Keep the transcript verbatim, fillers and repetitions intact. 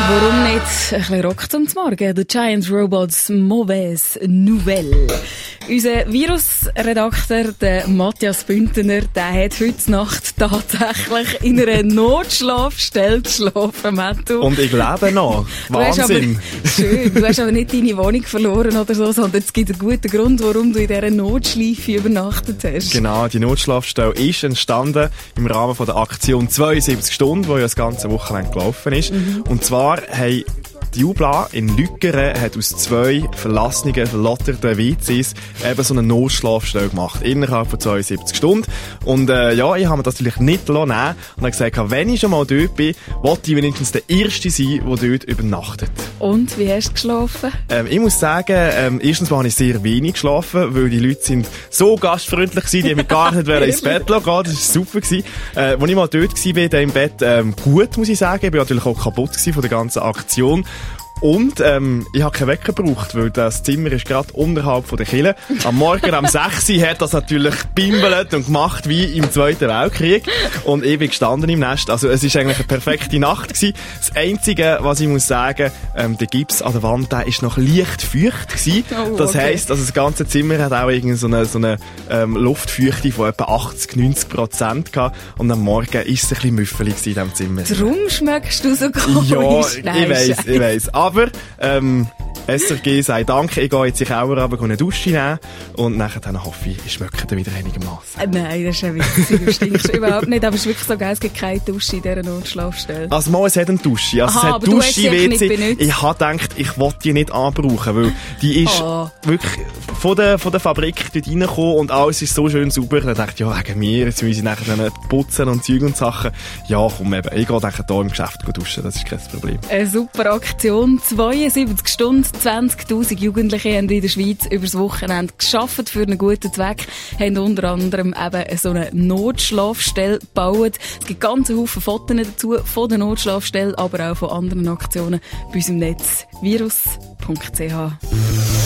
Warum nicht ein bisschen Rock zum Morgen? The Giant Robots Mauvaise Nouvelle. Unser Virusredakteur, der Matthias Bündner, der hat heute Nacht tatsächlich in einer Notschlafstelle geschlafen, Mattu. Und ich lebe noch. Wahnsinn. Aber, schön. Du hast aber nicht deine Wohnung verloren oder so, sondern es gibt einen guten Grund, warum du in dieser Notschleife übernachtet hast. Genau, die Notschlafstelle ist entstanden im Rahmen von der Aktion zweiundsiebzig Stunden, die ja das ganze Wochenende gelaufen ist. Mhm. Und zwar haben die Jubla in Lückeren hat aus zwei verlassenen, verlotterten W Cs eben so eine Notschlafstelle gemacht, innerhalb von zweiundsiebzig Stunden. Und äh, ja, ich habe mir das natürlich nicht nehmen und habe gesagt, wenn ich schon mal dort bin, wollte ich wenigstens der Erste sein, der dort übernachtet. Und, wie hast du geschlafen? Ähm, ich muss sagen, ähm, erstens mal habe ich sehr wenig geschlafen, weil die Leute sind so gastfreundlich gewesen, die haben mich gar nicht ins Bett lassen gehen. Das war super gewesen. Äh, als ich mal dort war, im Bett, ähm, gut, muss ich sagen. Ich war natürlich auch kaputt gewesen von der ganzen Aktion. Und ähm, ich habe keinen Wecker gebraucht, weil das Zimmer ist gerade unterhalb von der Kille. Am Morgen um sechs Uhr hat das natürlich bimbelt und gemacht wie im Zweiten Weltkrieg. Und ich bin gestanden im Nest. Also es war eigentlich eine perfekte Nacht gewesen. Das Einzige, was ich muss sagen, ähm, der Gips an der Wand, der ist noch leicht feucht gewesen. Oh, das okay. heisst, also das ganze Zimmer hat auch irgendwie so eine, so eine ähm, Luftfeuchte von etwa achtzig, neunzig Prozent gehabt. Und am Morgen ist es ein bisschen müffelig in diesem Zimmer. Darum schmeckst du so komisch. Ja, ich weiss, ich weiss. Aber, ähm, S R G sei Dank, ich gehe jetzt in den Keller runter, eine Dusche nehmen und nachher dann hoffe ich, ich schmecke dann wieder einigermaßen. Äh, nein, das ist ja witzig, du stinkst überhaupt nicht, aber es ist wirklich so geil, es gibt keine Dusche in dieser Notschlafstelle. Also mal, es hat eine Dusche, also Aha, es hat Dusche, W C. Ich habe gedacht, ich wollte die nicht anbrauchen, weil die ist oh. wirklich von der, von der Fabrik dort reingekommen und alles ist so schön sauber. Dann dachte ich, ja, wegen mir, jetzt müssen ich nachher dann putzen und Zeug und Sachen. Ja, komm eben, ich gehe nachher hier im Geschäft duschen, das ist kein Problem. Eine super Aktion, zweiundsiebzig Stunden, zwanzigtausend Jugendliche haben in der Schweiz übers Wochenende geschafft für einen guten Zweck, haben unter anderem eben so eine Notschlafstelle gebaut. Es gibt ganz Haufen Fotos dazu von der Notschlafstelle, aber auch von anderen Aktionen bei uns im Netz virus punkt c h.